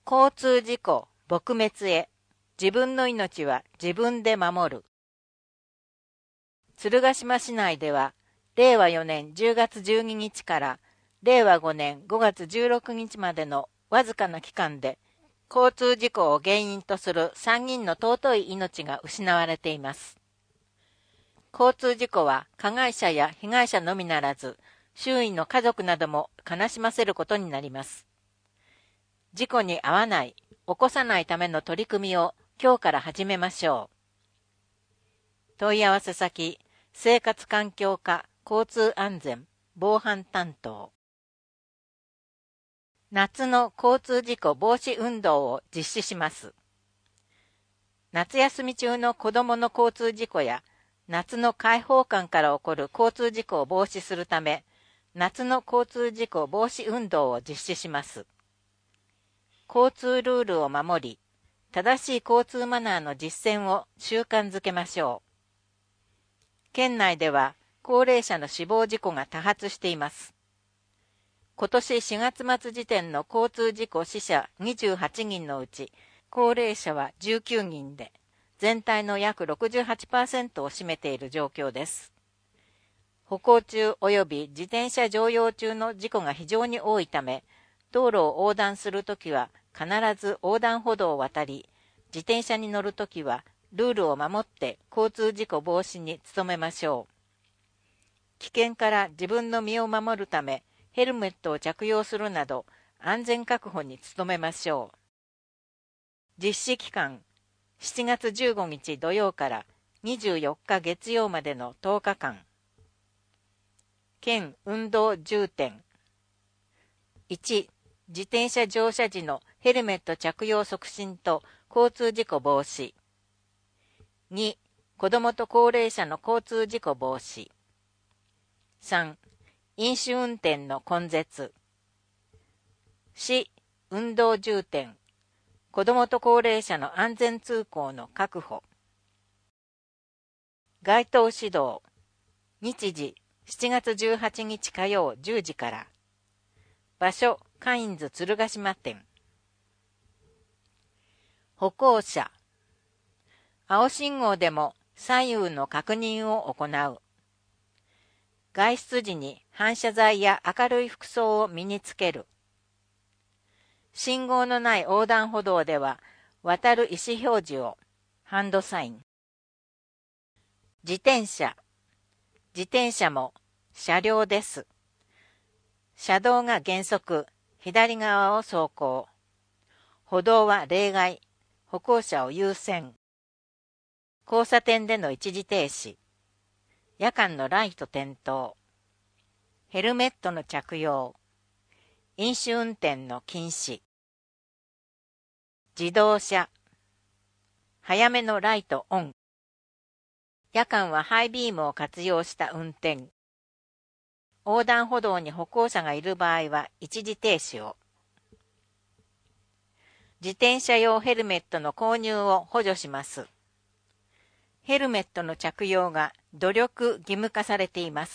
交通事故撲滅へ、自分の命は自分で守る。鶴ヶ島市内では、令和4年10月12日から令和5年5月16日までのわずかな期間で、交通事故を原因とする3人の尊い命が失われています。交通事故は加害者や被害者のみならず、周囲の家族なども悲しませることになります。事故に遭わない、起こさないための取り組みを今日から始めましょう。問い合わせ先、生活環境課交通安全防犯担当。夏の交通事故防止運動を実施します。夏休み中の子どもの交通事故や夏の開放感から起こる交通事故を防止するため、夏の交通事故防止運動を実施します。交通ルールを守り、正しい交通マナーの実践を習慣づけましょう。県内では高齢者の死亡事故が多発しています。今年4月末時点の交通事故死者28人のうち、高齢者は19人で、全体の約 68% を占めている状況です。歩行中及び自転車乗用中の事故が非常に多いため、道路を横断するときは必ず横断歩道を渡り、自転車に乗るときはルールを守って交通事故防止に努めましょう。危険から自分の身を守るため、ヘルメットを着用するなど安全確保に努めましょう。実施期間、7月15日土曜から24日月曜までの10日間。県運動重点。1、自転車乗車時のヘルメット着用促進と交通事故防止。2、子どもと高齢者の交通事故防止。3、飲酒運転の根絶。4、運動重点。子どもと高齢者の安全通行の確保。該当指導。日時、7月18日火曜10時から。場所、カインズ鶴ヶ島店。歩行者。青信号でも左右の確認を行う。外出時に反射材や明るい服装を身につける。信号のない横断歩道では渡る意思表示を、ハンドサイン。自転車。自転車も車両です。車道が原則、左側を走行。歩道は例外、歩行者を優先。交差点での一時停止。夜間のライト点灯。ヘルメットの着用。飲酒運転の禁止。自動車。早めのライトオン。夜間はハイビームを活用した運転。横断歩道に歩行者がいる場合は一時停止を。自転車用ヘルメットの購入を補助します。ヘルメットの着用が努力義務化されています。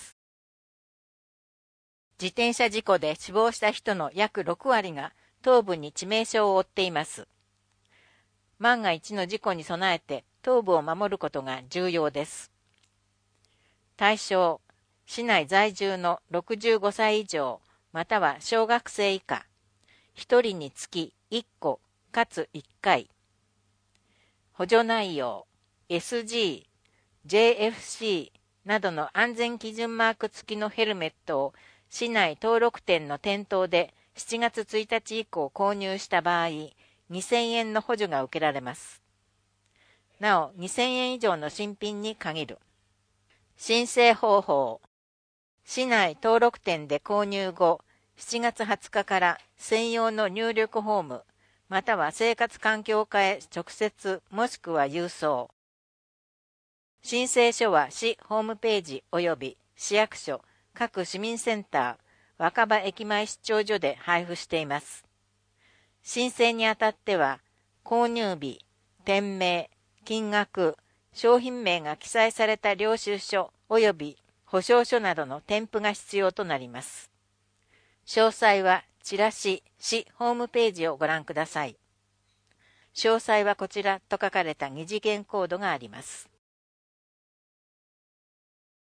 自転車事故で死亡した人の約6割が頭部に致命傷を負っています。万が一の事故に備えて頭部を守ることが重要です。対象、市内在住の65歳以上、または小学生以下、1人につき1個かつ1回。補助内容、SG、JFC などの安全基準マーク付きのヘルメットを市内登録店の店頭で7月1日以降購入した場合、2000円の補助が受けられます。なお、2000円以上の新品に限る。申請方法。市内登録店で購入後、7月20日から専用の入力フォーム、または生活環境課へ直接もしくは郵送。申請書は市ホームページ及び市役所、各市民センター、若葉駅前出張所で配布しています。申請にあたっては、購入日、店名、金額、商品名が記載された領収書及び保証書などの添付が必要となります。詳細はチラシ、市ホームページをご覧ください。 詳細はこちらと書かれた二次元コードがあります。